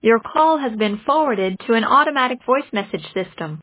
Your call has been forwarded to an automatic voice message system.